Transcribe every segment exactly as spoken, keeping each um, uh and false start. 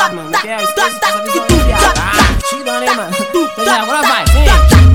ligado, mano? Que é o esquece, passa a visão aí, viado. Ah, tirando, hein, mano? Então já, agora vai, vem.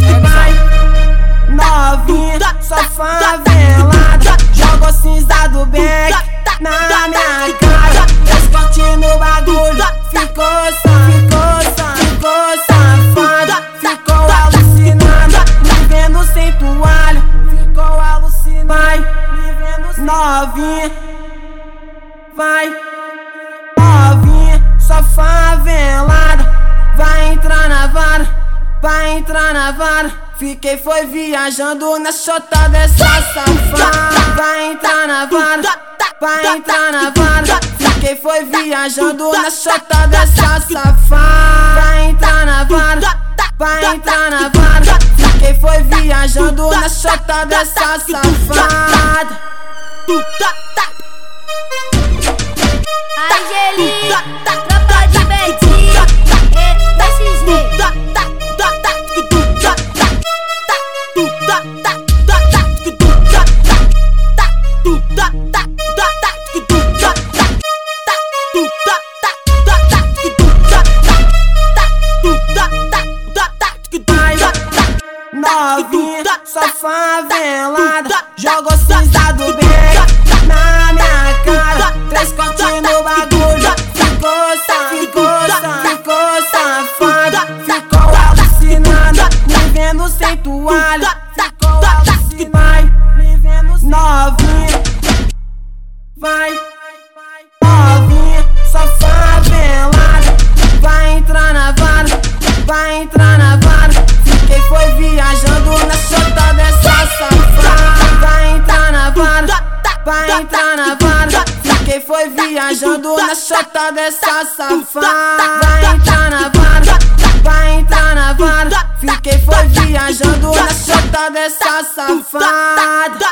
Novinha, só favelada, joga o cinza do Beck na minha cara. Três cortes no bagulho, ficou só, ficou só, ficou safada. Ficou alucinada, me vendo sem toalha. Ficou alucinada, vai, me vendo sem novinha, vai. Novinha, só favelada, vai entrar na vara, vai entrar na vara. Fiquei foi viajando na chota dessa safada. Vai entrar na vara, vai entrar na vara. Fiquei foi viajando na chota dessa safada. Vai entrar na vara, vai entrar na vara. Fiquei foi viajando na chota dessa safada. Angelinha, tropa de Betinho, S G. Novinha, só favelada, joga o cinza do Beck na minha cara. Três cortes no bagulho, ficou só, ficou só, ficou safada. Ficou alucinada, me vendo sem toalha. Ficou alucinada, me vendo sem novinha, vai. Novinha, só favelada, vai entrar na vara, vai entrar na vara. Fiquei foi viajando na chota dessa safada. Vai entrar na vara, vai entrar na vara. Fiquei foi viajando na chota dessa safada. Vai entrar na vara, vai entrar na vara. Fiquei foi viajando na chota dessa safada.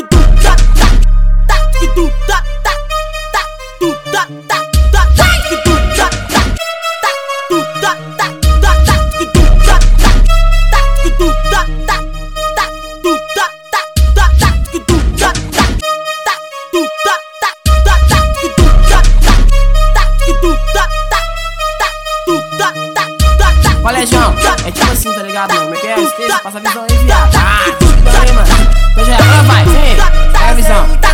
Olha, João, é tipo assim, tá ligado, mano? Como é que é? Esqueça, passa a visão aí, viado. Ah, tirando, hein, mano? Então já, agora vai, vem. Pega a visão.